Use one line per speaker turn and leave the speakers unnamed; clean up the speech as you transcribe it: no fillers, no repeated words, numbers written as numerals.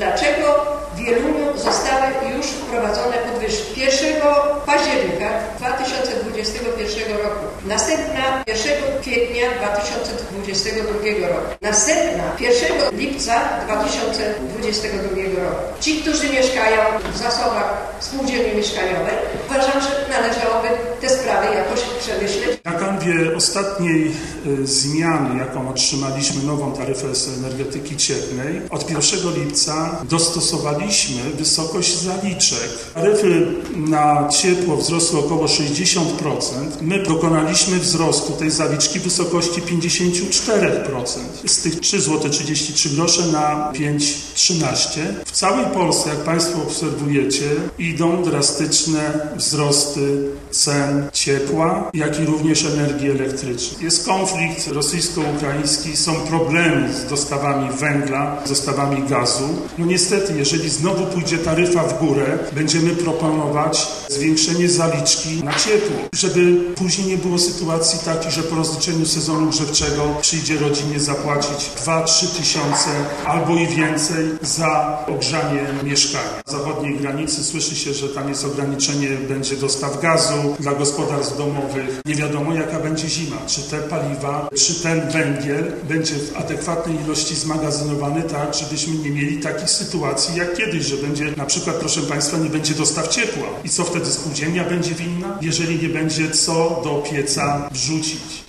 Dlaczego w Wieluniu zostały już wprowadzone podwyżki? 1 października 2021 roku, następna 1 kwietnia 2022 roku, następna 1 lipca 2022 roku. Ci, którzy mieszkają w zasobach spółdzielni mieszkaniowej, uważam, że należałoby te sprawy jakoś przemyśleć.
Na kanwie ostatniej zmiany, jaką otrzymaliśmy, nową taryfę energetyki cieplnej, od 1 lipca dostosowaliśmy wysokość zaliczek. Taryfy na ciepło wzrosły około 60%. My dokonaliśmy wzrostu tej zaliczki w wysokości 54%. Z tych 3,33 zł na 5,13. W całej Polsce, jak Państwo obserwujecie, idą drastyczne wzrosty cen ciepła, jak i również energii elektrycznej. Jest konflikt rosyjsko-ukraiński, są problemy z dostawami węgla, z dostawami gazu. No niestety, jeżeli znowu pójdzie taryfa w górę, będziemy proponować zwiększenie zaliczki na ciepło, żeby później nie było sytuacji takiej, że po rozliczeniu sezonu grzewczego przyjdzie rodzinie zapłacić 2-3 tysiące albo i więcej za ogrzanie mieszkania. Na zachodniej granicy słyszy się, że tam jest ograniczenie, będzie dostaw gazu dla gospodarstw domowych. Nie wiadomo, jaka będzie zima. Czy te paliwa, czy ten węgiel będzie w adekwatnej ilości zmagazynowany tak, żebyśmy nie mieli takich sytuacji jak kiedyś, że będzie na przykład, proszę Państwa, nie będzie dostaw ciepła. I co wtedy spółdzielnia będzie winna, jeżeli nie będzie co do pieca wrzucić?